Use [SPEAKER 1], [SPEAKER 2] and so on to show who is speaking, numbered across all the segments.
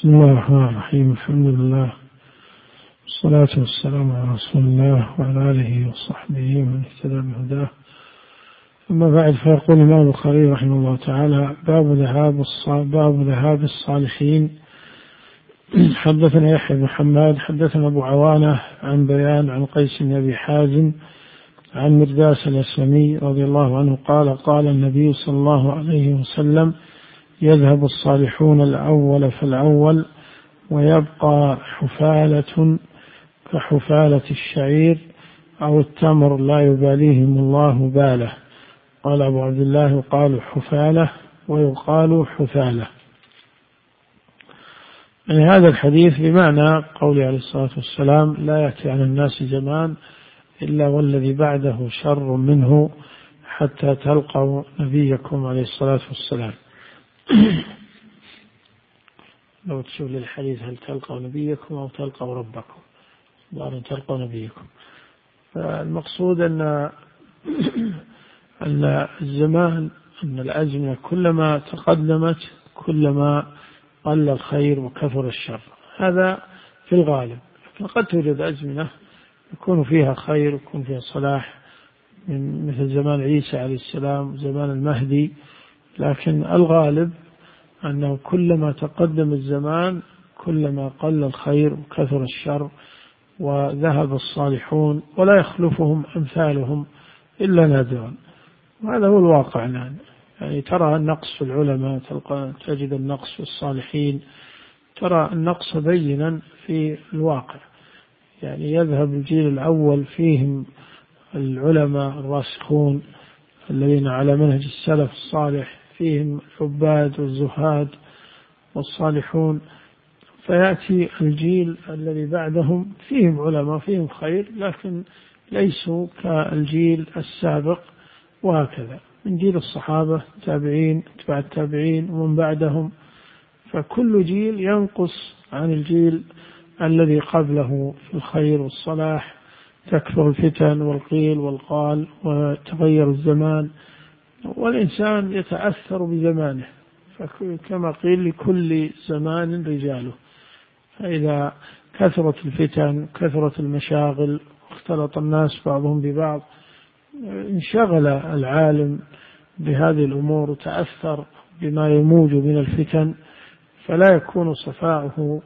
[SPEAKER 1] بسم الله الرحمن الرحيم. الحمد لله والصلاة والسلام على رسول الله وعلى آله وصحبه ومن اهتدى بهداه. أما بعد، فيقول الإمام البخاري رحمه الله تعالى: باب ذهاب الصالحين. حدثنا يحيى بن حماد حدثنا أبو عوانة عن بيان عن قيس بن أبي حازم عن مرداس الأسلمي رضي الله عنه قال: قال النبي صلى الله عليه وسلم: يذهب الصالحون الأول فالأول ويبقى حفالة كحفالة الشعير أو التمر لا يباليهم الله باله. قال أبو عبد الله: يقال حفالة ويقال حفالة. يعني هذا الحديث بمعنى قول عليه الصلاة والسلام: لا يأتي على الناس زمان إلا والذي بعده شر منه حتى تلقوا نبيكم عليه الصلاة والسلام. لو تشوف للحديث: هل تلقوا نبيكم أو تلقوا ربكم؟ ظاهر تلقوا نبيكم. فالمقصود أن الزمان، أن الأزمنة كلما تقدمت كلما قل الخير وكثر الشر، هذا في الغالب. لكن قد توجد أزمنة يكون فيها خير ويكون فيها صلاح، مثل زمان عيسى عليه السلام، زمان المهدي. لكن الغالب أنه كلما تقدم الزمان كلما قل الخير وكثر الشر وذهب الصالحون ولا يخلفهم أمثالهم إلا نادرا. وهذا هو الواقع الآن. يعني ترى النقص في العلماء، تجد النقص في الصالحين، ترى النقص بينا في الواقع. يعني يذهب الجيل الأول فيهم العلماء الراسخون الذين على منهج السلف الصالح، فيهم العباد والزهاد والصالحون، فيأتي الجيل الذي بعدهم فيهم علماء فيهم خير لكن ليسوا كالجيل السابق، وهكذا من جيل الصحابة التابعين تبع التابعين ومن بعدهم. فكل جيل ينقص عن الجيل الذي قبله في الخير والصلاح. تكثر الفتن والقيل والقال وتغير الزمان، والإنسان يتأثر بزمانه. فكما قيل: لكل زمان رجاله. فإذا كثرت الفتن كثرت المشاغل واختلط الناس بعضهم ببعض، انشغل العالم بهذه الأمور وتأثر بما يموج من الفتن، فلا يكون صفاؤه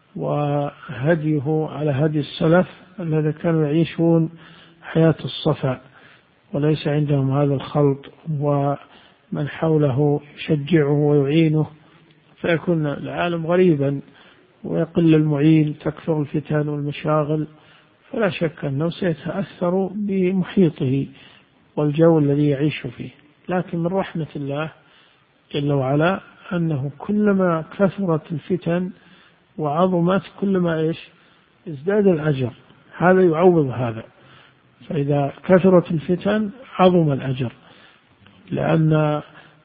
[SPEAKER 1] وهديه على هدي السلف الذين كانوا يعيشون حياة الصفا وليس عندهم هذا الخلط ومن حوله يشجعه ويعينه، فيكون العالم غريبا ويقل المعين، تكثر الفتن والمشاغل. فلا شك أنه سيتأثر بمحيطه والجو الذي يعيش فيه. لكن من رحمة الله جل وعلا أنه كلما كثرت الفتن وعظمت كلما ازداد الأجر. هذا يعوض هذا. فإذا كثرت الفتن عظم الأجر، لأن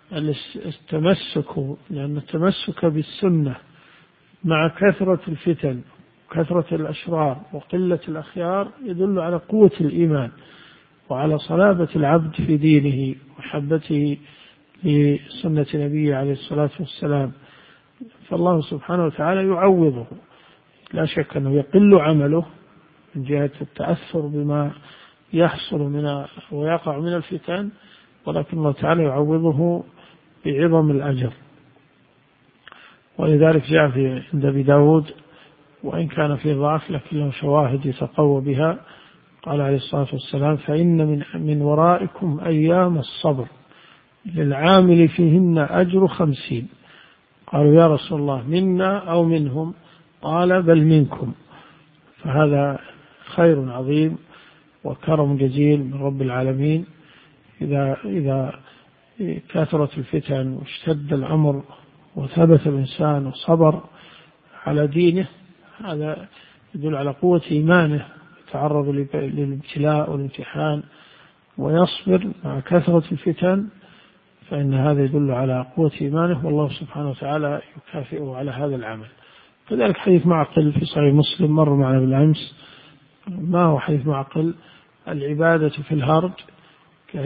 [SPEAKER 1] التمسك بالسنة مع كثرة الفتن وكثرة الأشرار وقلة الأخيار يدل على قوة الإيمان وعلى صلابة العبد في دينه وحبته لسنة نبيه عليه الصلاة والسلام. فالله سبحانه وتعالى يعوضه. لا شك أنه يقل عمله من جهة التأثر بما يحصل ويقع من الفتن، ولكن الله تعالى يعوضه بعظم الأجر. ولذلك جاء عند أبي داود، وإن كان في ضعف لكن له شواهد يتقوى بها، قال عليه الصلاة والسلام: فإن من ورائكم أيام الصبر للعامل فيهن أجر 50. قالوا: يا رسول الله منا أو منهم؟ قال: بل منكم. فهذا خير عظيم وكرم جزيل من رب العالمين. إذا كثرت الفتن واشتد الأمر وثبت الإنسان وصبر على دينه، هذا يدل على قوة إيمانه، يتعرض للابتلاء والامتحان ويصبر مع كثرة الفتن، فإن هذا يدل على قوة إيمانه، والله سبحانه وتعالى يكافئه على هذا العمل. كذلك حديث معقل في صحيح مسلم مر معنا بالأمس. ما هو حديث معقل؟ العبادة في الهرج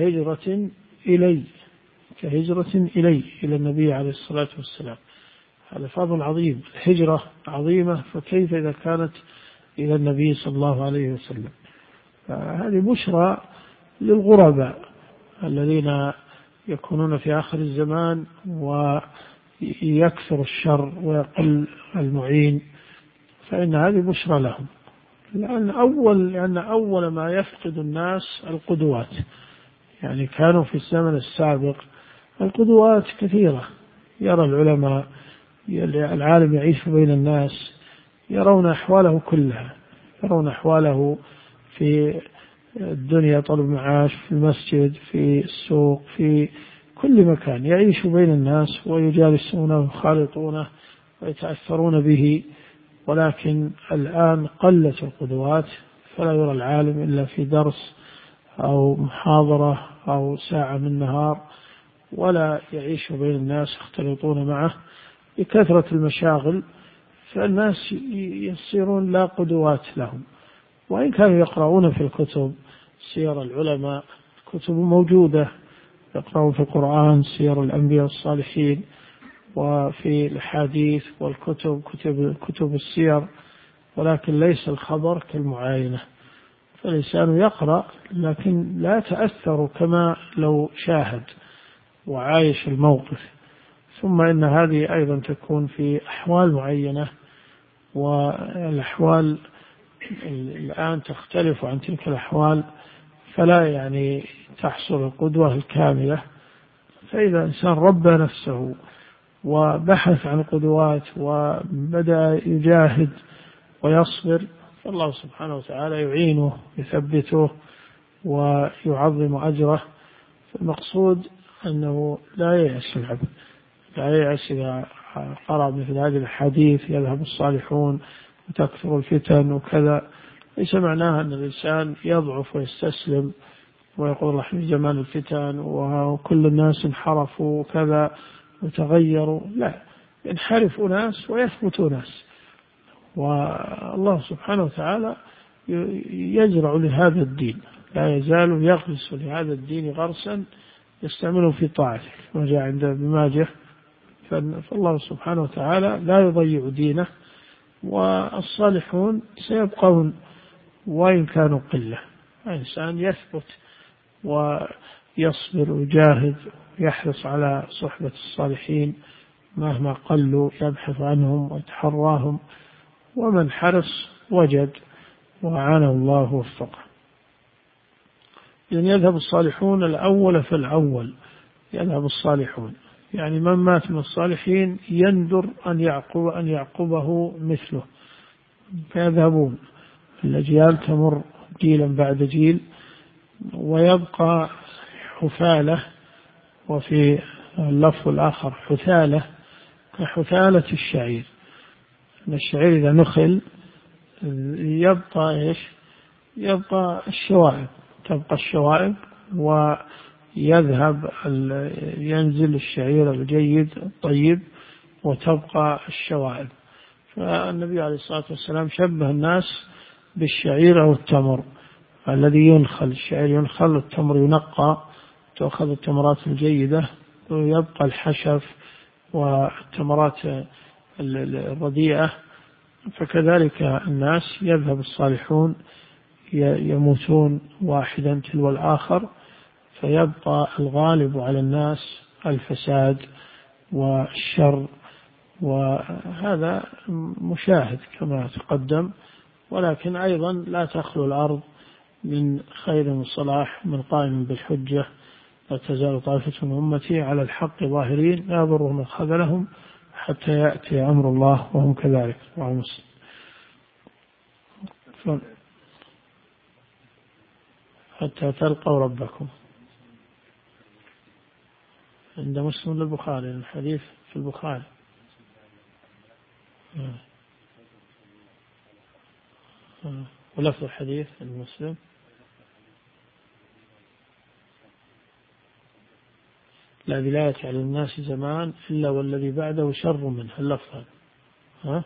[SPEAKER 1] كهجرة إلي إلى النبي عليه الصلاة والسلام. هذا فضل عظيم، الهجرة عظيمة، فكيف إذا كانت إلى النبي صلى الله عليه وسلم. فهذه بشرى للغرباء الذين يكونون في آخر الزمان ويكثر الشر ويقل المعين، فإن هذه بشرى لهم. لأن أول ما يفقد الناس القدوات، يعني كانوا في الزمن السابق القدوات كثيرة، يرى العلماء، العالم يعيش بين الناس، يرون أحواله كلها، يرون أحواله في الدنيا، طلب معاش، في المسجد، في السوق، في كل مكان يعيش بين الناس ويجالسونه ويخالطونه ويتأثرون به. ولكن الآن قلت القدوات، فلا يرى العالم إلا في درس أو محاضرة أو ساعة من النهار، ولا يعيش بين الناس يختلطون معه بكثرة المشاغل، فالناس يصيرون لا قدوات لهم. وإن كانوا يقرؤون في الكتب سير العلماء، الكتب موجودة، يقرؤون في القرآن سير الأنبياء والصالحين، وفي الحديث والكتب كتب السير، ولكن ليس الخبر كالمعاينة. فالإنسان يقرأ لكن لا تأثر كما لو شاهد وعايش الموقف. ثم إن هذه أيضا تكون في أحوال معينة، والأحوال الآن تختلف عن تلك الأحوال، فلا يعني تحصل القدوة الكاملة. فإذا إنسان ربى نفسه وبحث عن قدوات وبدأ يجاهد ويصبر، فالله سبحانه وتعالى يعينه، يثبته ويعظم أجره. المقصود أنه لا ييأس العبد، لا ييأس إذا قرأ مثل هذه الحديث يذهب الصالحون وتكثر الفتن وكذا. ليس معناها أن الإنسان يضعف ويستسلم ويقول الله في جمال الفتن وكل الناس انحرفوا وكذا وتغيروا. لا، ينحرف ناس ويثبت ناس، والله سبحانه وتعالى يزرع لهذا الدين، لا يزال يغرس لهذا الدين غرسا يستعمله في طاعته، ما جاء عند ابن ماجه. فالله سبحانه وتعالى لا يضيع دينه، والصالحون سيبقون وإن كانوا قلة. الإنسان يثبت ويصبر ويجاهد ويحرص على صحبة الصالحين مهما قلوا، يبحث عنهم ويتحراهم، ومن حرص وجد وأعانه الله ووفقه. إذن يذهب الصالحون الأول فالأول، يذهب الصالحون، يعني من مات من الصالحين يندر أن يعقبه مثله، فيذهبون. الأجيال تمر جيلا بعد جيل، ويبقى حثالة، وفي اللفظ الآخر حثالة، كحثالة الشعير. أن الشعير إذا نخل يبقى إيش؟ يبقى الشوائب، تبقى الشوائب ويذهب ينزل الشعير الجيد الطيب وتبقى الشوائب. فالنبي عليه الصلاة والسلام شبه الناس بالشعير أو التمر الذي ينخل. الشعير ينخل والتمر ينقى، تأخذ التمرات الجيدة ويبقى الحشف والتمرات الرديئة. فكذلك الناس يذهب الصالحون يموتون واحدا تلو الآخر، فيبقى الغالب على الناس الفساد والشر، وهذا مشاهد كما تقدم. ولكن أيضا لا تخلو الأرض من خير وصلاح من قائم بالحجة. لا تزال طائفة من أمتي على الحق ظاهرين لا يضرهم من خذلهم حتى يأتي أمر الله وهم كذلك. حتى تلقوا ربكم، عند مسلم للبخاري، الحديث في البخاري. ولفظ الحديث المسلم لا ولاية على الناس زمان إلا والذي بعده شر منه. اللفظ ها؟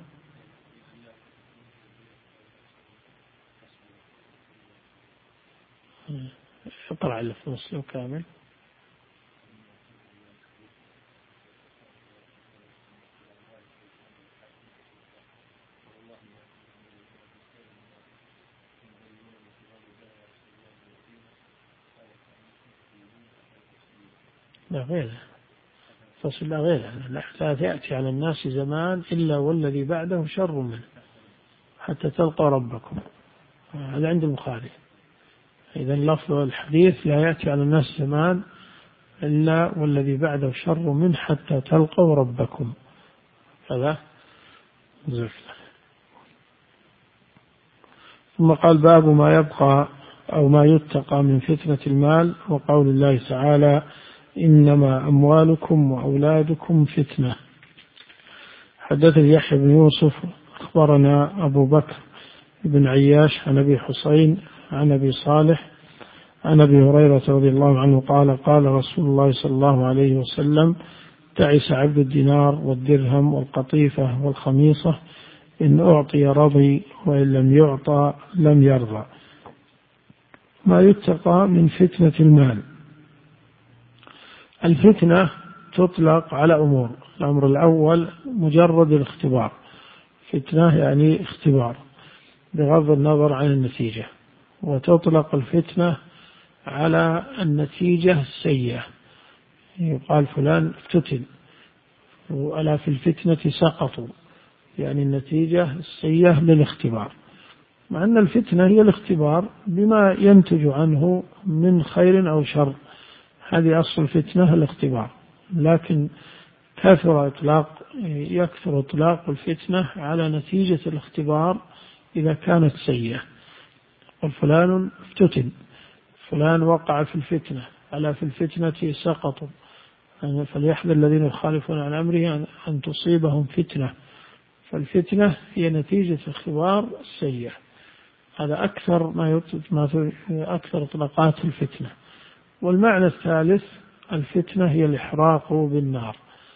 [SPEAKER 1] اقرأ اللفظ مسلم كامل. لا غيره، تصل غيره، لا تأتي على الناس زمان إلا والذي بعده شر منه حتى تلقى ربكم. هذا عند البخاري. إذا لفظ الحديث لا يأتي على الناس زمان إلا والذي بعده شر منه حتى تلقوا ربكم. هذا زفت. ثم قال باب ما يبقى أو ما يتقى من فتنة المال، وقول الله تعالى إنما أموالكم وأولادكم فتنة. حدثني يحيى بن يوسف أخبرنا أبو بكر بن عياش عن أبي حسين عن أبي صالح عن أبي هريرة رضي الله عنه قال قال رسول الله صلى الله عليه وسلم تعس عبد الدينار والدرهم والقطيفة والخميصة إن أعطي رضي وإن لم يعطى لم يرضى. ما يتقى من فتنة المال. الفتنة تطلق على أمور. الأمر الأول مجرد الاختبار، فتنة يعني اختبار بغض النظر عن النتيجة. وتطلق الفتنة على النتيجة السيئة، يقال فلان افتتن وألا في الفتنة سقطوا، يعني النتيجة السيئة للاختبار، مع أن الفتنة هي الاختبار بما ينتج عنه من خير أو شر. هذه أصل الفتنة الاختبار، لكن يكثر إطلاق الفتنة على نتيجة الاختبار إذا كانت سيئة. فلان افتتن، فلان وقع في الفتنة، ألا في الفتنة سقطوا، فليحذر الذين يخالفون عن أمره أن تصيبهم فتنة. فالفتنة هي نتيجة الاختبار السيئة. هذا أكثر إطلاقات الفتنة. والمعنى الثالث الفتنة هي الإحراق بالنار.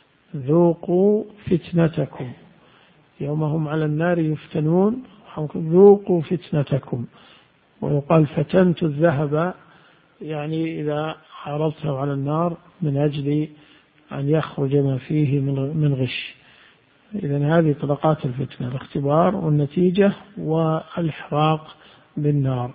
[SPEAKER 1] ذوقوا فتنتكم يوم هم على النار يفتنون، ذوقوا فتنتكم. ويقال فتنت الذهب، يعني إذا عرضته على النار من أجل أن يخرج ما فيه من غش. إذن هذه طبقات الفتنة: الاختبار والنتيجة والإحراق بالنار.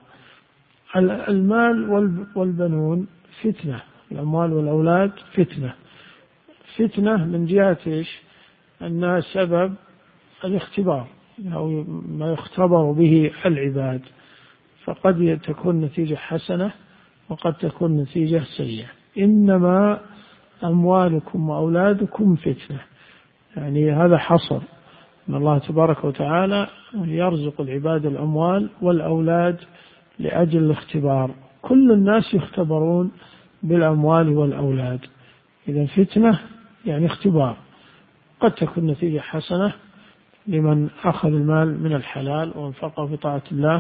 [SPEAKER 1] المال والبنون فتنة، الأموال والأولاد فتنة. فتنة من جهة إيش؟ أنها سبب الاختبار أو ما يختبر به العباد، فقد تكون نتيجة حسنة وقد تكون نتيجة سيئة. إنما أموالكم وأولادكم فتنة، يعني هذا حصر أن الله تبارك وتعالى يرزق العباد الأموال والأولاد لأجل الاختبار. كل الناس يختبرون بالأموال والأولاد. إذا فتنة يعني اختبار، قد تكون نتيجة حسنة لمن أخذ المال من الحلال وانفقه في طاعة الله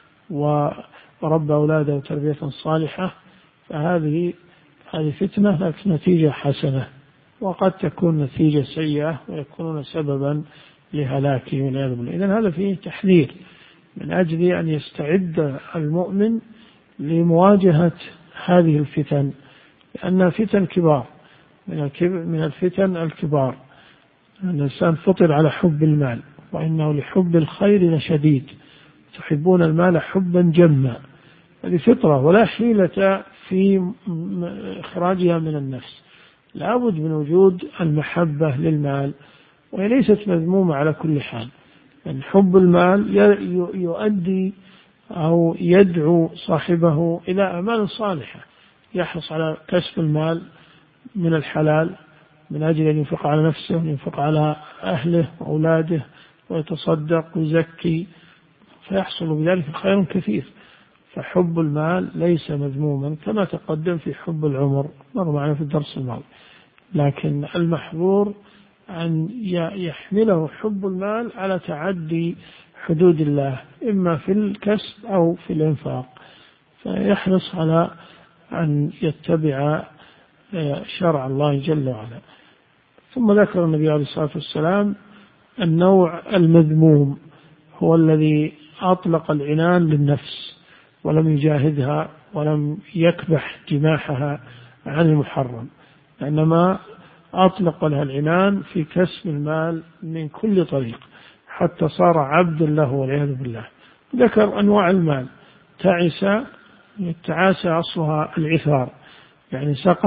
[SPEAKER 1] وربى أولاده تربية صالحة، فهذه فتنة لكن نتيجة حسنة. وقد تكون نتيجة سيئة ويكونون سببا لهلاكه والعياذ بالله. إذن هذا فيه تحذير من أجل أن يستعد المؤمن لمواجهة هذه الفتن، لأنها فتن كبار. من الفتن الكبار أن الإنسان فطر على حب المال، وإنه لحب الخير لشديد، تحبون المال حبا جما. هذه فطرة ولا حيلة في إخراجها من النفس. لابد من وجود المحبة للمال، وهي ليست مذمومة على كل حال. يعني حب المال يؤدي أو يدعو صاحبه إلى أعمال صالحة، يحرص على كسب المال من الحلال من أجل أن ينفق على نفسه وينفق على أهله وأولاده ويتصدق ويزكي، فيحصل بذلك خير كثير. فحب المال ليس مذموما كما تقدم في حب العمر، مر معنا في الدرس الماضي. لكن المحظور أن يحمله حب المال على تعدي حدود الله، إما في الكسب أو في الإنفاق، فيحرص على أن يتبع شرع الله جل وعلا. ثم ذكر النبي عليه الصلاة والسلام النوع المذموم، هو الذي أطلق العنان للنفس ولم يجاهدها ولم يكبح جماحها عن المحرم، إنما أطلق لها العنان في كسب المال من كل طريق حتى صار عبد له والعياذ بالله. ذكر أنواع المال: تعس، التعاسة أصلها العثار، يعني سقط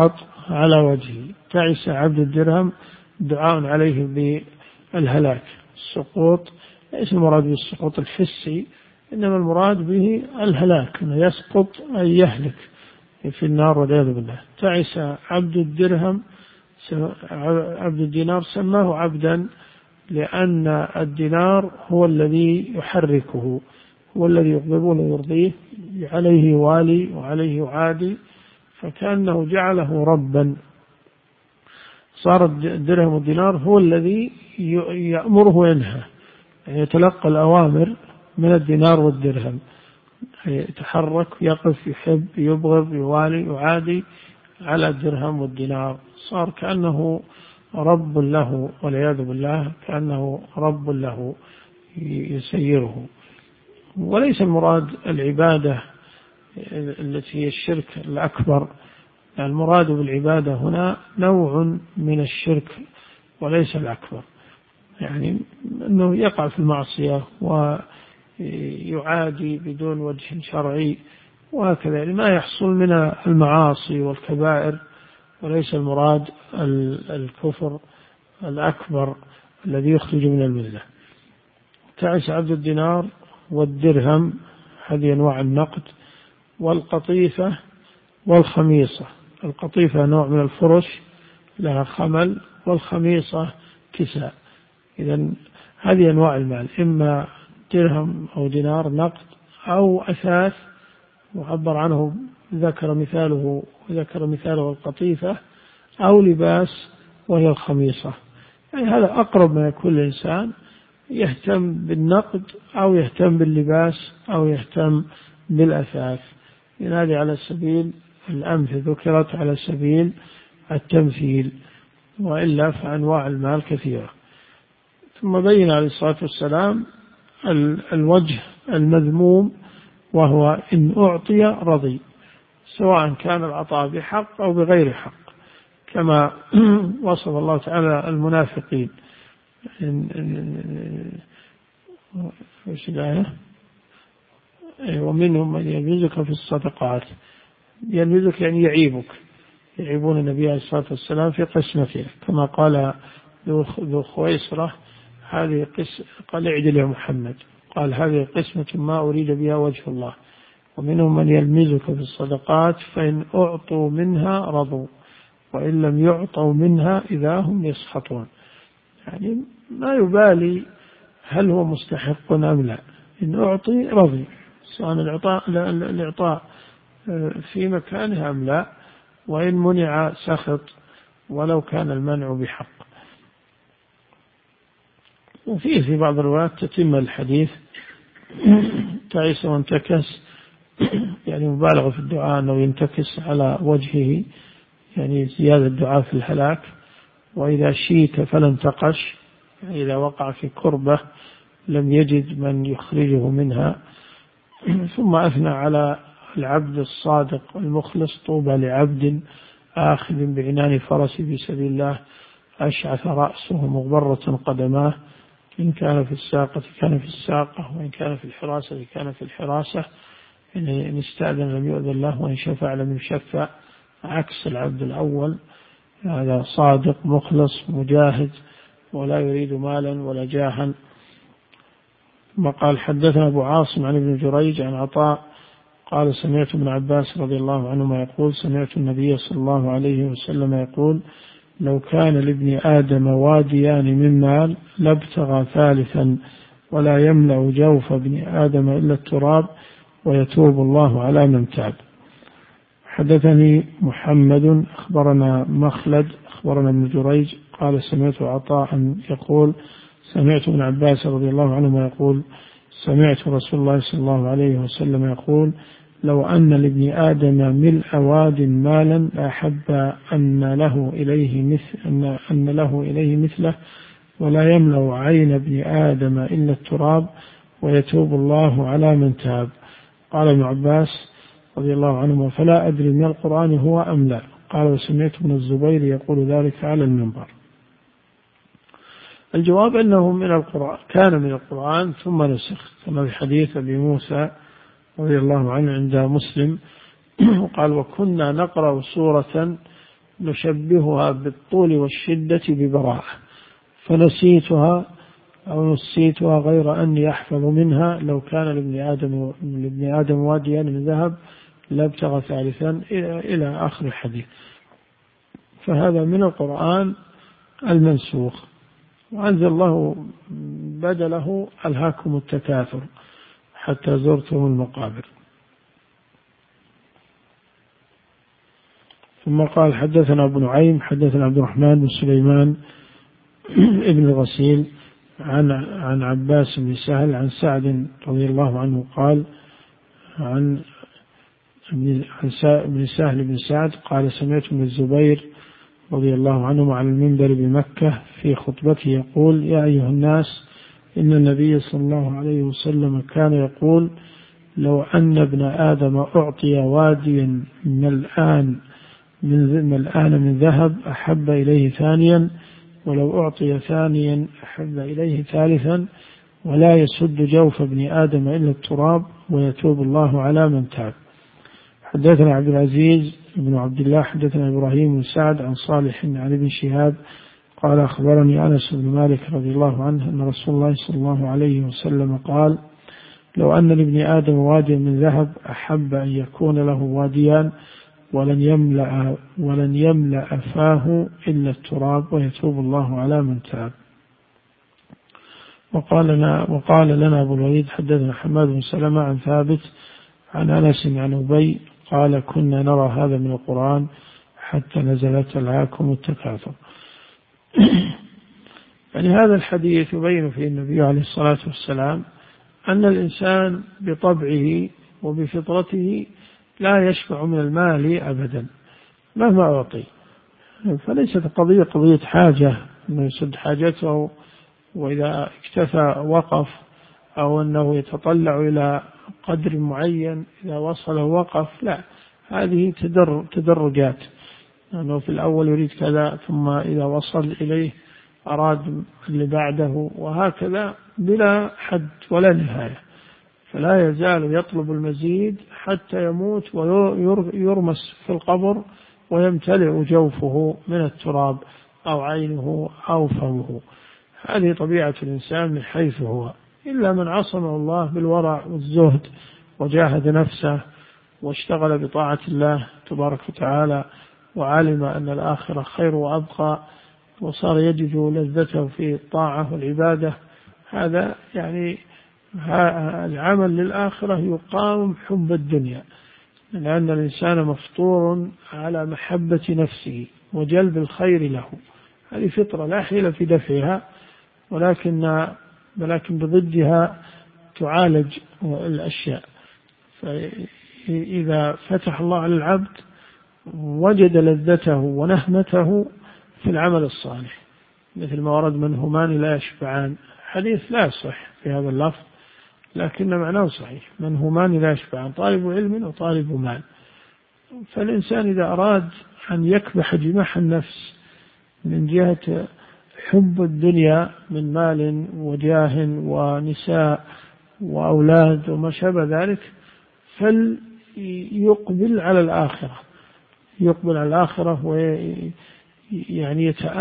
[SPEAKER 1] على وجهه. تعس عبد الدرهم دعاء عليه بالهلاك، السقوط ليس المراد بالسقوط الحسي، إنما المراد به الهلاك، أنه يسقط أي يهلك في النار والعياذ بالله. تعس عبد الدرهم، عبد الدينار سماه عبدا لأن الدينار هو الذي يحركه، هو الذي يغضبه ويرضيه، عليه والي وعليه عادي، فكأنه جعله ربا. صار الدرهم والدينار هو الذي يأمره وينهى، يعني يتلقى الأوامر من الدينار والدرهم، يتحرك، يقف، يحب، يبغض، يوالي، يعادي على الدرهم والدينار. صار كأنه رب له والعياذ بالله، كأنه رب له يسيره. وليس المراد العبادة التي هي الشرك الأكبر، المراد بالعبادة هنا نوع من الشرك وليس الأكبر، يعني أنه يقع في المعصية ويعادي بدون وجه شرعي وهكذا، يعني ما يحصل من المعاصي والكبائر، وليس المراد الكفر الأكبر الذي يخرج من الملة. تعس عبد الدينار والدرهم، هذه أنواع النقد، والقطيفة والخميصة. القطيفة نوع من الفرش لها خمل، والخميصة كساء. إذن هذه أنواع المال، إما درهم أو دينار نقد، أو أثاث وعبر عنه ذكر مثاله القطيفة، أو لباس وهي الخميصة. يعني هذا أقرب ما يكون الإنسان يهتم بالنقد أو يهتم باللباس أو يهتم بالأثاث، إن هذه على سبيل الأمثل ذكرت على سبيل التمثيل، وإلا فأنواع المال كثيرة. ثم بين عليه الصلاة والسلام الوجه المذموم، وهو إن أعطي رضي، سواء كان العطاء بحق أو بغير حق، كما وصف الله تعالى المنافقين. ومنهم من يلمزك في الصدقات، يلمزك يعني يعيبون النبي عليه الصلاة والسلام في قسمته، كما قال ذو خويصرة هذه قال اعدل يا محمد، قال هذه قسمة ما أريد بها وجه الله. ومنهم من يلمزك في الصدقات فإن أعطوا منها رضوا وإن لم يعطوا منها إذا هم يسخطون، يعني ما يبالي هل هو مستحق أم لا، إن أعطي رضي، سواء الإعطاء في مكانها أم لا، وإن منع سخط ولو كان المنع بحق. وفيه في بعض الروايات تتم الحديث تعيس وانتكس، يعني مبالغة في الدعاء أنه ينتكس على وجهه، يعني زيادة الدعاء في الهلاك. وإذا شيت فلا انتقش، يعني إذا وقع في كربة لم يجد من يخرجه منها. ثم أثنى على العبد الصادق المخلص، طوبى لعبد آخذ بعنان فرس في سبيل الله أشعث رأسه مغبرة قدماه، إن كان في الساقة كان في الساقة، وإن كان في الحراسة كان في الحراسة، إن استأذن لم يؤذن له، وإن شفع لم يشفع، عكس العبد الأول. هذا صادق مخلص مجاهد ولا يريد مالا ولا جاها. ثم قال حدثنا أبو عاصم عن ابن جريج عن عطاء قال سمعت ابن عباس رضي الله عنهما يقول سمعت النبي صلى الله عليه وسلم يقول لو كان لابن آدم واديان من مال لابتغى ثالثا ولا يملأ جوف ابن آدم إلا التراب ويتوب الله على من تاب. حدثني محمد أخبرنا مخلد أخبرنا ابن جريج قال سمعت عطاء يقول سمعت ابن عباس رضي الله عنهما يقول سمعت رسول الله صلى الله عليه وسلم يقول لو أن لابن آدم ملء واد مالا لأحب أن له إليه مثله ولا يملأ عين ابن آدم إلا التراب ويتوب الله على من تاب. قال ابن عباس رضي الله عنهما فلا أدري من القرآن هو أم لا. قال وسمعت ابن الزبير يقول ذلك على المنبر. الجواب أنه من القرآن، كان من القرآن ثم نسخ، كما في حديث أبي موسى رضي الله عنه عند مسلم قال وكنا نقرأ سورة نشبهها بالطول والشدة ببراءة، فنسيتها أو نسيتها غير أني أحفظ منها، لو كان لابن آدم واديا من ذهب لابتغى ثالثا إلى آخر الحديث. فهذا من القرآن المنسوخ. وأنزل الله بدله ألهاكم التكاثر حتى زرتم المقابر. ثم قال حدثنا أبو نعيم حدثنا عبد الرحمن بن سليمان ابن الغسيل عن عباس بن سهل عن سعد رضي الله عنه قال عن ابن سهل بن سعد قال سمعت من الزبير رضي الله عنه على المنبر بمكة في خطبته يقول يا أيها الناس إن النبي صلى الله عليه وسلم كان يقول لو أن ابن آدم أعطي واديا من ذهب أحب إليه ثانيا، ولو أعطي ثانيا أحب إليه ثالثا، ولا يسد جوف ابن آدم إلا التراب، ويتوب الله على من تاب. حدثنا عبد العزيز بن عبد الله حدثنا إبراهيم بن سعد عن صالح عن ابن شهاب قال أخبرني أنس بن مالك رضي الله عنه أن رسول الله صلى الله عليه وسلم قال لو أن لابن آدم واديا من ذهب أحب أن يكون له واديان ولن يملأ فاه إلا التراب، ويتوب الله على من تاب. وقال لنا أبو الوليد حدثنا حماد بن سلمة عن ثابت عن أنس عن أبي قال كنا نرى هذا من القرآن حتى نزلت ألهاكم التكاثر. يعني هذا الحديث يبين فيه النبي عليه الصلاة والسلام أن الإنسان بطبعه وبفطرته لا يشبع من المال أبدا مهما أعطي، فليست قضية حاجة أنه يسد حاجته وإذا اكتفى وقف، أو أنه يتطلع إلى قدر معين إذا وصل وقف، لا، هذه تدرجات، أنه في الأول يريد كذا ثم إذا وصل إليه أراد اللي بعده، وهكذا بلا حد ولا نهاية، فلا يزال يطلب المزيد حتى يموت ويرمس في القبر ويمتلئ جوفه من التراب أو عينه أو فمه. هذه طبيعة الإنسان من حيث هو، إلا من عصمه الله بالورع والزهد وجاهد نفسه واشتغل بطاعة الله تبارك وتعالى وعلم أن الآخرة خير وأبقى وصار يجد لذته في الطاعة والعبادة. هذا يعني العمل للآخرة يقاوم حب الدنيا، لأن الإنسان مفطور على محبة نفسه وجلب الخير له، هذه فطرة لا حيلة في دفعها، ولكن بضدها تعالج الأشياء. فإذا فتح الله على العبد وجد لذته ونهمته في العمل الصالح، مثل ما ورد من همان لا يشبعان، حديث لا يصح في هذا اللفظ لكن معناه صحيح، من همان لا يشبعان، طالب علم وطالب مال. فالإنسان إذا أراد أن يكبح جماح النفس من جهة حب الدنيا من مال وجاه ونساء وأولاد وما شابه ذلك، فليقبل على الآخرة ويعني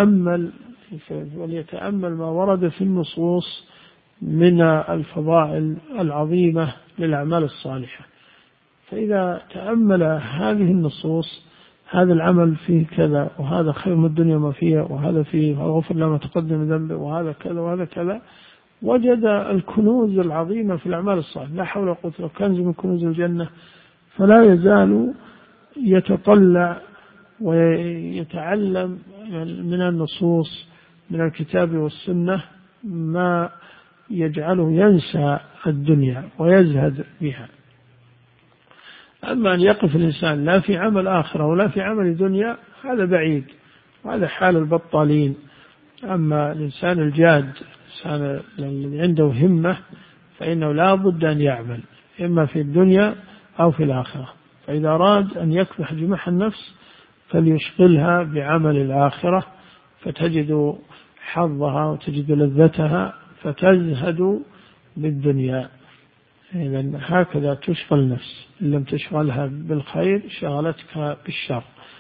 [SPEAKER 1] يتأمل ما ورد في النصوص من الفضائل العظيمة للأعمال الصالحة. فإذا تأمل هذه النصوص، هذا العمل فيه كذا، وهذا خير من الدنيا ما فيها، وهذا فيه غفر له ما تقدم من ذنبه، وهذا كذا وهذا كذا، وجد الكنوز العظيمة في الأعمال الصالحة، لا حول ولا قوة إلا بالله، كنز من كنوز الجنة. فلا يزال يتطلع ويتعلم من النصوص من الكتاب والسنة ما يجعله ينسى الدنيا ويزهد بها. أما أن يقف الإنسان لا في عمل آخرة ولا في عمل دنيا، هذا بعيد، وهذا حال البطالين. أما الإنسان الجاد، الإنسان الذي عنده همة، فإنه لا بد أن يعمل إما في الدنيا أو في الآخرة. فإذا أراد أن يكبح جماح النفس فليشغلها بعمل الآخرة، فتجد حظها وتجد لذتها فتزهد بالدنيا. إذن هكذا تشغل النفس، إن لم تشغلها بالخير شغلتك بالشر.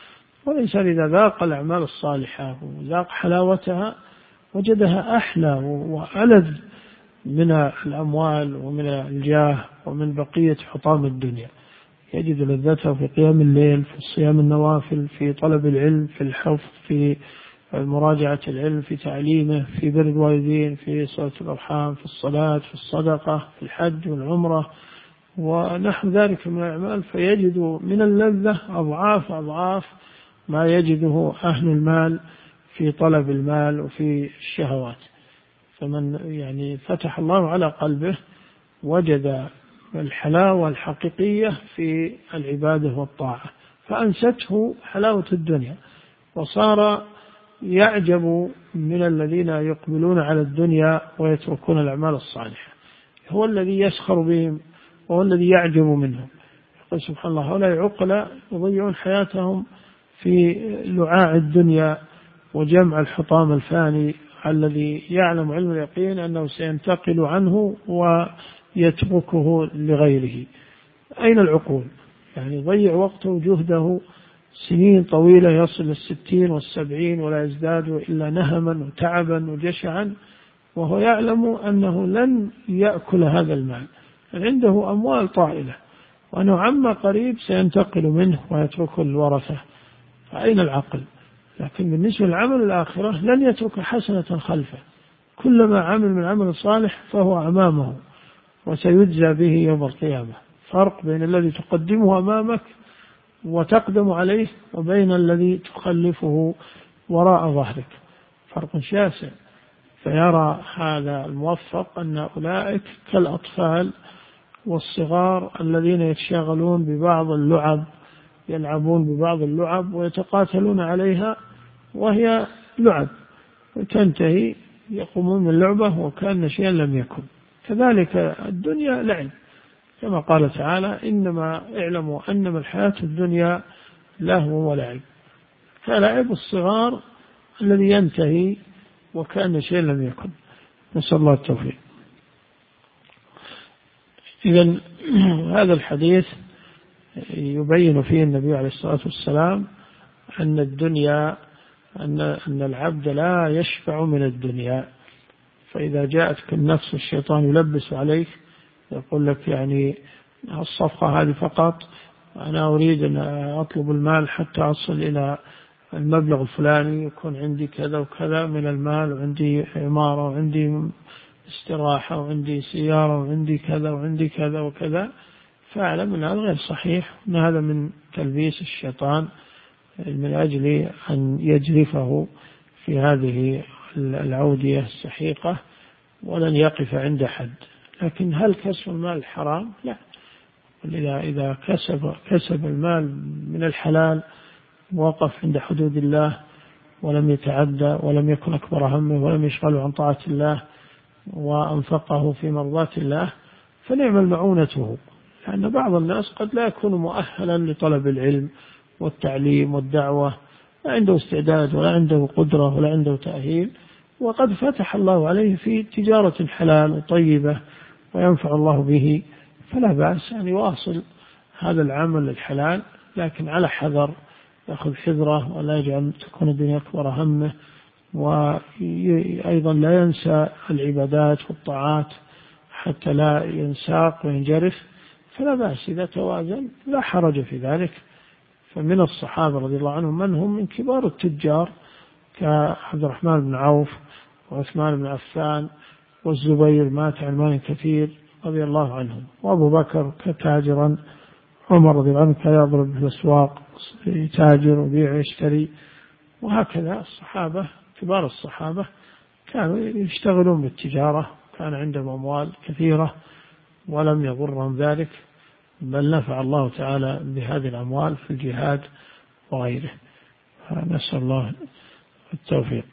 [SPEAKER 1] والإنسان إذا ذاق الأعمال الصالحة وذاق حلاوتها وجدها أحلى وألذ من الأموال ومن الجاه ومن بقية حطام الدنيا. يجد لذته في قيام الليل، في صيام النوافل، في طلب العلم، في الحفظ، في مراجعة العلم، في تعليمه، في بر الوالدين، في صلة الأرحام، في الصلاة، في الصدقة، في الحج والعمرة ونحو ذلك من الأعمال، فيجد من اللذة أضعاف أضعاف ما يجده أهل المال في طلب المال وفي الشهوات. فمن يعني فتح الله على قلبه وجد الحلاوة الحقيقية في العبادة والطاعة، فأنسته حلاوة الدنيا، وصار يعجب من الذين يقبلون على الدنيا ويتركون الأعمال الصالحة. هو الذي يسخر بهم وهو الذي يعجب منهم. يقول سبحان الله هؤلاء عقلاء يضيعون حياتهم في لعاع الدنيا وجمع الحطام الفاني الذي يعلم علم اليقين أنه سينتقل عنه ويتركه لغيره. أين العقول؟ يعني يضيع وقته وجهده سنين طويلة يصل 60 و70 ولا يزداد إلا نهما وتعبا وجشعا، وهو يعلم أنه لن يأكل هذا المال، عنده أموال طائلة وأنه عما قريب سينتقل منه ويتركه الورثة. فأين العقل؟ لكن بالنسبة للعمل الآخرة لن يترك حسنة خلفه، كلما عمل من عمل صالح فهو أمامه وسيجزى به يوم القيامة. فرق بين الذي تقدمه أمامك وتقدم عليه وبين الذي تخلفه وراء ظهرك، فرق شاسع. فيرى هذا الموفق أن أولئك كالأطفال والصغار الذين يتشاغلون ببعض اللعب، يلعبون ببعض اللعب ويتقاتلون عليها وهي لعب وتنتهي يقومون من اللعبة وكأن شيئا لم يكن. كذلك الدنيا لعب، كما قال تعالى إنما اعلموا أنما الحياة الدنيا لهو ولعب، فلعب الصغار الذي ينتهي وكأن شيئا لم يكن. نسأل الله التوفيق. إذن هذا الحديث يبين فيه النبي عليه الصلاة والسلام أن الدنيا أن العبد لا يشفع من الدنيا. فإذا جاءتك النفس الشيطان يلبس عليك يقول لك يعني الصفقة هذه فقط، أنا أريد أن أطلب المال حتى أصل إلى المبلغ الفلاني، يكون عندي كذا وكذا من المال، وعندي عمارة، وعندي استراحة، وعندي سيارة، وعندي كذا وعندي كذا وكذا. فاعلم أن هذا غير صحيح، أن هذا من تلبيس الشيطان من أجل أن يجرفه في هذه العودية السحيقة ولن يقف عند حد. لكن هل كسب المال حرام؟ لا. إذا كسب المال من الحلال وقف عند حدود الله ولم يتعدى ولم يكن أكبر همه ولم يشغله عن طاعة الله وأنفقه في مرضاة الله فنعم معونته. لأن بعض الناس قد لا يكون مؤهلا لطلب العلم والتعليم والدعوة، لا عنده استعداد ولا عنده قدرة ولا عنده تأهيل، وقد فتح الله عليه في تجارة حلال وطيبة وينفع الله به، فلا بأس أن يواصل هذا العمل الحلال، لكن على حذر، يأخذ حذره ولا يجعل تكون الدنيا أكبر همه، وأيضا لا ينسى العبادات والطاعات حتى لا ينساق وينجرف. فلا بأس إذا توازن، لا حرج في ذلك. فمن الصحابة رضي الله عنهم من هم من كبار التجار كعبد الرحمن بن عوف وعثمان بن عفان والزبير مات عن مال كثير رضي الله عنهم، وأبو بكر كتاجرا، عمر رضي الله عنه كان يضرب في الأسواق يتاجر ويبيع ويشتري. وهكذا الصحابة كبار الصحابة كانوا يشتغلون بالتجارة، كان عندهم أموال كثيرة ولم يضرهم ذلك، بل نفع الله تعالى بهذه الأموال في الجهاد وغيره. نسأل الله التوفيق.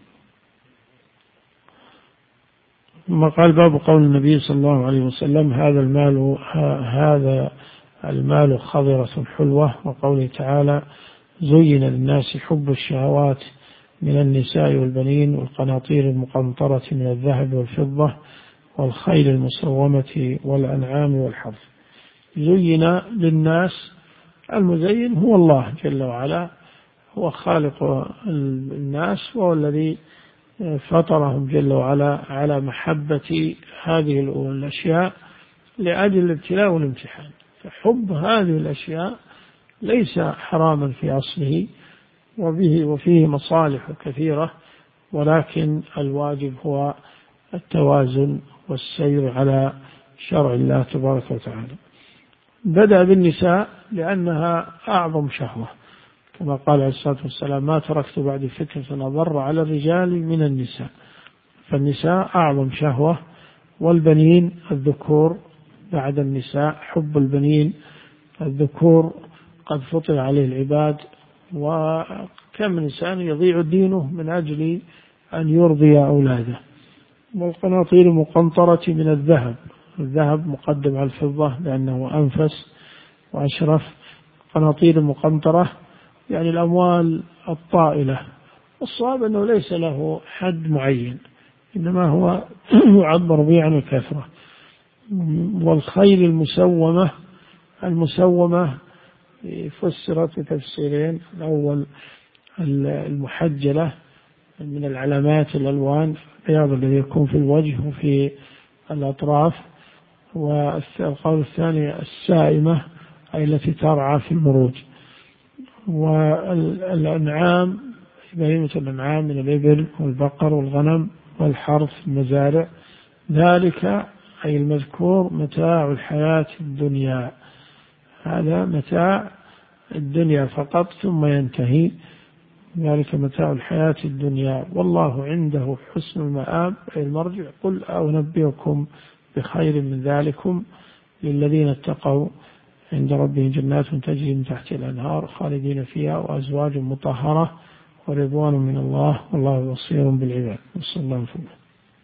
[SPEAKER 1] ثم قال باب قول النبي صلى الله عليه وسلم هذا المال خضرة حلوة، وقوله تعالى زين للناس حب الشهوات من النساء والبنين والقناطير المقنطرة من الذهب والفضة والخيل المسومة والأنعام والحرث. زين للناس، المزين هو الله جل وعلا، هو خالق الناس، وهو الذي فطرهم جل وعلا على محبة هذه الأشياء لأجل الابتلاء والامتحان. فحب هذه الأشياء ليس حراما في أصله، وفيه مصالح كثيرة، ولكن الواجب هو التوازن والسير على شرع الله تبارك وتعالى. بدأ بالنساء لأنها أعظم شهوة، كما قال عليه الصلاة والسلام: ما تركت بعد فتنة أضر على الرجال من النساء. فالنساء أعظم شهوة، والبنين الذكور بعد النساء. حب البنين الذكور قد فطر عليه العباد، وكم من إنسان يضيع دينه من أجل أن يرضي أولاده. والقناطير المقنطرة من الذهب مقدم على الفضة لأنه أنفس وأشرف. قناطير المقنطرة يعني الأموال الطائلة. الصواب أنه ليس له حد معين، إنما هو يعبر به عن الكثرة. والخيل المسومة فسرت بتفسيرين: الأول المحجلة من العلامات الألوان، البياض الذي يكون في الوجه وفي الأطراف. والقول الثاني السائمة، أي التي ترعى في المروج. والأنعام بهيمة الأنعام من الإبل والبقر والغنم والحرث المزارع. ذلك أي المذكور متاع الحياة الدنيا، هذا متاع الدنيا فقط ثم ينتهي. ذلك متاع الحياة الدنيا والله عنده حسن المآب أي المرجع. قل أنبئكم بخير من ذلكم للذين اتقوا عند ربهم جنات تجري من تحت الأنهار خالدين فيها وأزواج مطهرة ورضوان من الله والله بصير بالعباد. صلى الله عليه وسلم.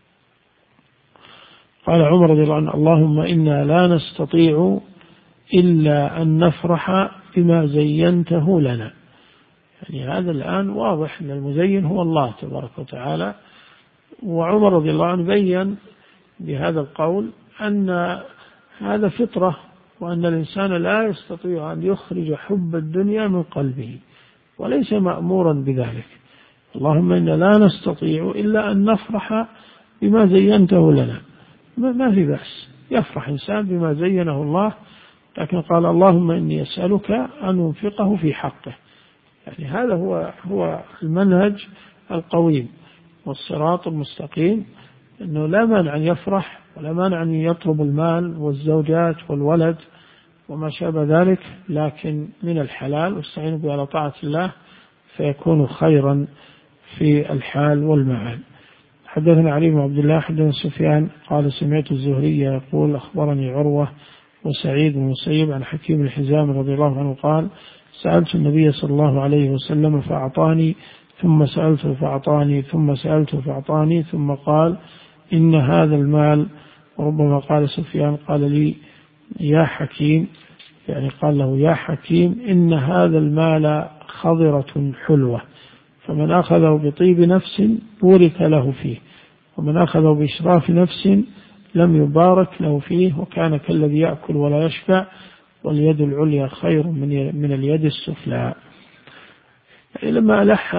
[SPEAKER 1] قال عمر رضي الله عنه: اللهم إنا لا نستطيع إلا أن نفرح بما زينته لنا. يعني هذا الآن واضح أن المزين هو الله تبارك وتعالى. وعمر رضي الله عنه بين بهذا القول أن هذا فطرة، وأن الإنسان لا يستطيع أن يخرج حب الدنيا من قلبه، وليس مأمورا بذلك. اللهم إنا لا نستطيع إلا أن نفرح بما زينته لنا. ما في بأس يفرح إنسان بما زينه الله، لكن قال: اللهم إني أسألك أن أنفقه في حقه. يعني هذا هو المنهج القويم والصراط المستقيم، أنه لا مانع أن يفرح ولا مانع أن يطلب المال والزوجات والولد وما شابه ذلك، لكن من الحلال، واستعينوا به على طاعة الله فيكون خيرا في الحال والمعال. حدثنا علي بن عبد الله حدثنا سفيان قال: سمعت الزهري يقول: أخبرني عروة وسعيد بن المسيب عن حكيم الحزام رضي الله عنه قال: سألت النبي صلى الله عليه وسلم فأعطاني، ثم سألته فأعطاني، ثم سألته فأعطاني، ثم قال: إن هذا المال، وربما قال سفيان قال لي يا حكيم، يعني قال له يا حكيم إن هذا المال خضرة حلوة، فمن أخذه بطيب نفس بورك له فيه، ومن أخذه بإشراف نفس لم يبارك له فيه، وكان كالذي يأكل ولا يشبع، واليد العليا خير من اليد السفلى. يعني لما ألح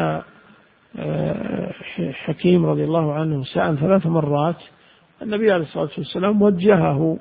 [SPEAKER 1] حكيم رضي الله عنه سأل 3 مرات، النبي عليه الصلاة والسلام وجهه،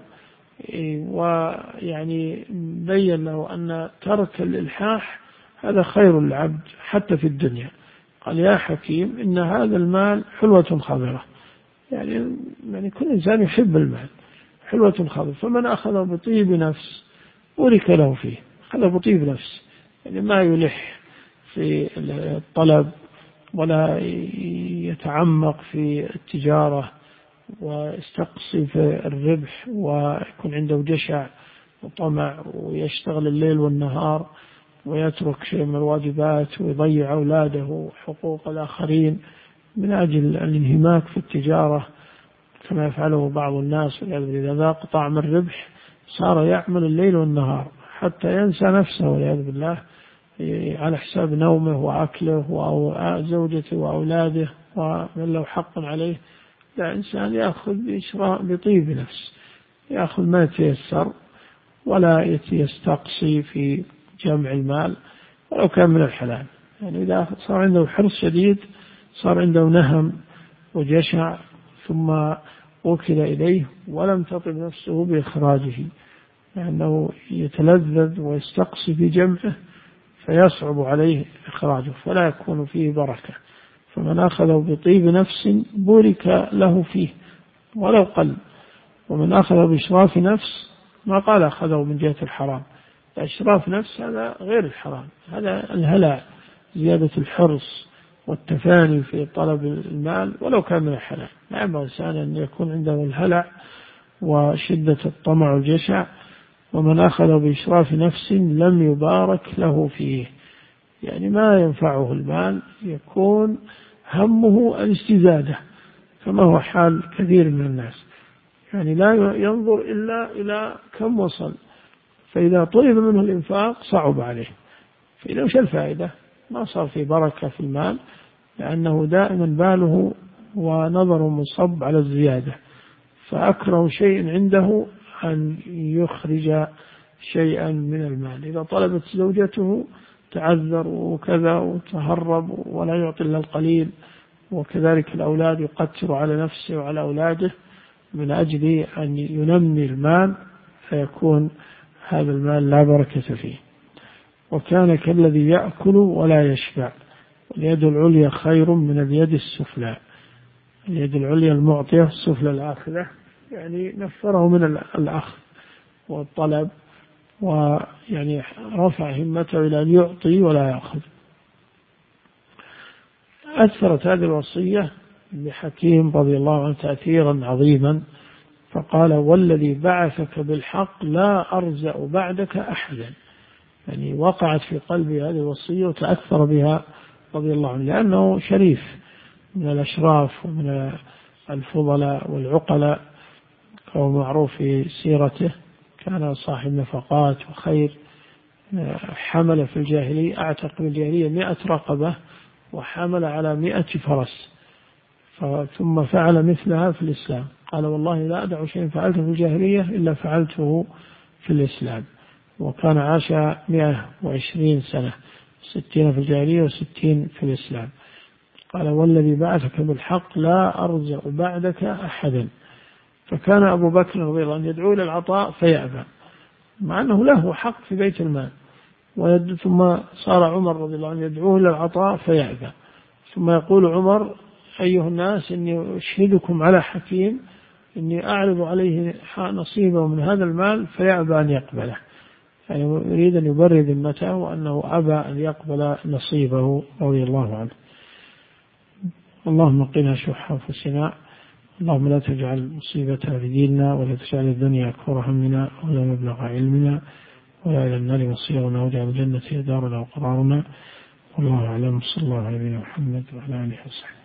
[SPEAKER 1] ويعني بين له أن ترك الإلحاح هذا خير العبد حتى في الدنيا. قال: يا حكيم إن هذا المال حلوة خضرة، يعني كل إنسان يحب المال، حلوة خضرة، فمن أخذه بطيب نفس بورك له فيه. أخذه بطيب نفس، يعني ما يلح في الطلب ولا يتعمق في التجارة ويستقصي في الربح ويكون عنده جشع وطمع ويشتغل الليل والنهار ويترك شيء من الواجبات ويضيع أولاده وحقوق الآخرين من أجل الانهماك في التجارة كما يفعله بعض الناس. إذا ذاق طعم الربح صار يعمل الليل والنهار حتى ينسى نفسه والعياذ بالله، على حساب نومه وأكله وزوجته وأولاده ومن له حق عليه. لا، إنسان يأخذ بطيب نفس، يأخذ ما يتيسر ولا يستقصي في جمع المال ولو كان من الحلال. يعني إذا صار عنده حرص شديد صار عنده نهم وجشع ثم وكل إليه ولم تطب نفسه بإخراجه، لأنه يتلذذ ويستقصي في جمعه فيصعب عليه إخراجه فلا يكون فيه بركة. فمن أخذه بطيب نفس بورك له فيه ولو قل، ومن أخذه بإشراف نفس ما قال أخذه من جهة الحرام، إشراف نفس هذا غير الحرام، هذا الهلع، زيادة الحرص والتفاني في طلب المال ولو كان من الحلال. لا ينبغي الإنسان أن يكون عنده الهلع وشدة الطمع والجشع. ومن أخذ بإشراف نفس لم يبارك له فيه، يعني ما ينفعه المال، يكون همه الاستزادة كما هو حال كثير من الناس، يعني لا ينظر إلا إلى كم وصل، فإذا طلب منه الإنفاق صعب عليه، فإذا وش الفائدة؟ ما صار في بركة في المال، لأنه دائما باله ونظره مصب على الزيادة، فأكره شيء عنده أن يخرج شيئا من المال. إذا طلبت زوجته تعذر وكذا وتهرب ولا يعطي إلا القليل، وكذلك الأولاد يقتر على نفسه وعلى أولاده من أجل أن ينمي المال، فيكون هذا المال لا بركة فيه. وكان كالذي يأكل ولا يشبع، اليد العليا خير من اليد السفلى. اليد العليا المعطية، السفلى الآخذة، يعني نفره من الأخذ والطلب، ويعني رفع همته إلى أن يعطي ولا يأخذ. أثرت هذه الوصية لحكيم رضي الله عنه تأثيرا عظيما، فقال: والذي بعثك بالحق لا أرزأ بعدك أحدا. يعني وقعت في قلبي هذه الوصية وتأثر بها رضي الله عنه، لأنه شريف من الأشراف ومن الفضلاء والعقلاء، وهو معروف في سيرته، كان صاحب نفقات وخير، حمل في الجاهلية، أعتق في الجاهلية 100 رقبة، وحمل على 100 فرس، ثم فعل مثلها في الإسلام. قال: والله لا أدع شيء فعلته في الجاهلية إلا فعلته في الإسلام. وكان عاش 120 سنة، 60 في الجاهلية و60 في الإسلام. قال: والذي بعثك بالحق لا أرزق بعدك أحدا. فكان أبو بكر رضي الله عنه يدعو إلى العطاء فيأبى، مع أنه له حق في بيت المال، ثم صار عمر رضي الله عنه يدعوه إلى العطاء فيأبى، ثم يقول عمر: أيها الناس، إني أشهدكم على حكيم، إني أعرض عليه نصيبه من هذا المال فيأبى أن يقبله، يعني يريد أن يبرد ذمته وأنه أبى أن يقبل نصيبه رضي الله عنه. اللهم قنا شح أنفسنا، اللهم لا تجعل مصيبتنا في ديننا، ولا تجعل الدنيا أكبر همنا ولا مبلغ علمنا، ولا إلى النار مصيرنا، واجعل الجنة دارنا وقرارنا. والله أعلم. صلى الله عليه وسلم وعلى آله وصحبه.